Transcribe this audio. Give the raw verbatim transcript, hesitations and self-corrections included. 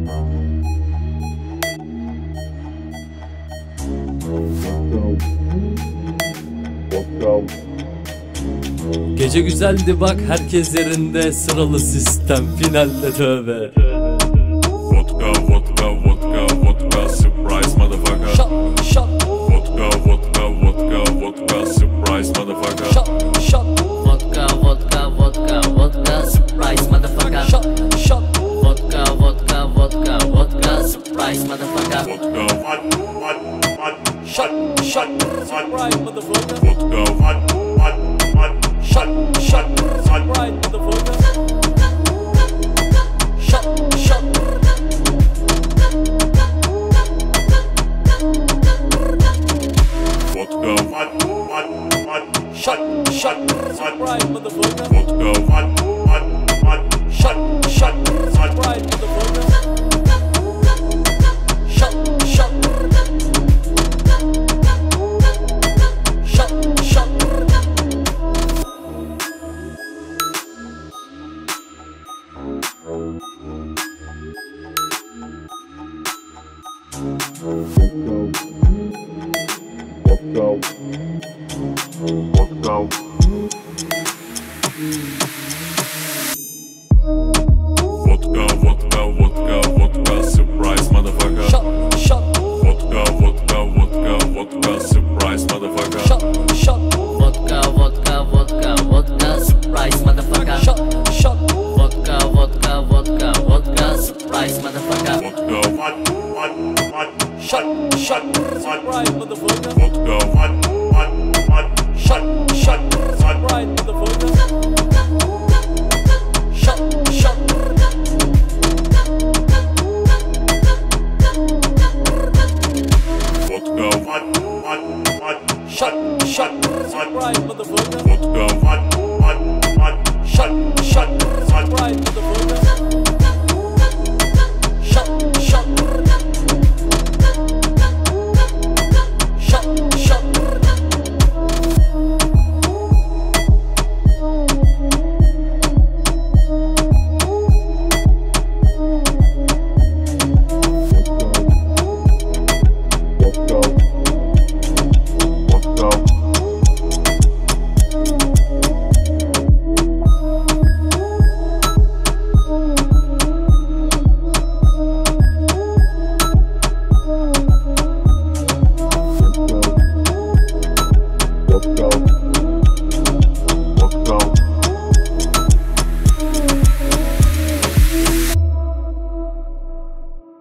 Gece güzeldi bak, herkes yerinde, sıralı sistem finalde tövbe. Vodka, vodka, vodka, vodka, surprise motherfucker. Shot, shot. Vodka, vodka, vodka, vodka, surprise motherfucker. Shot, shot. Vodka, vodka, vodka, vodka, surprise motherfucker. Shot, shot. Vodka, vodka, vodka, vodka, surprise motherfucker. Vodka, what, what, what, Shot, shot. Surprise motherfucker. vodka, what, what, what, Shot, shot. Surprise motherfucker. Shot, shot. vodka, what, what, what, Shot, shot. Surprise motherfucker. vodka, what, what, what, Shot, shot. Surprise motherfucker. Shot, shot. Shot, shot. vodka, vodka, vodka.